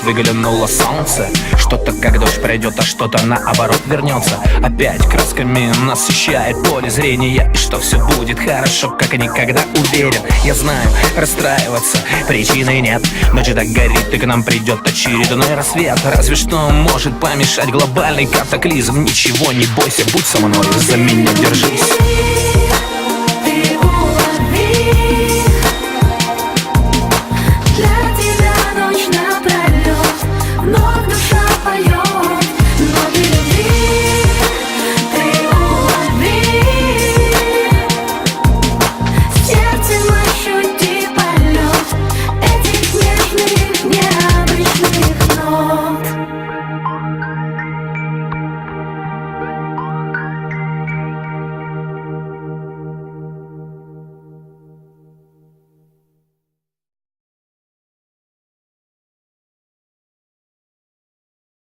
выглянуло солнце. Что-то как дождь пройдет, а что-то наоборот вернется. Опять красками насыщает поле зрения, и что все будет хорошо, как и никогда уверен. Я знаю, расстраиваться причины нет. Ночь так горит, и к нам придет очередной рассвет. Разве что может помешать глобальный катаклизм. Ничего не бойся, будь со мной, за меня держись.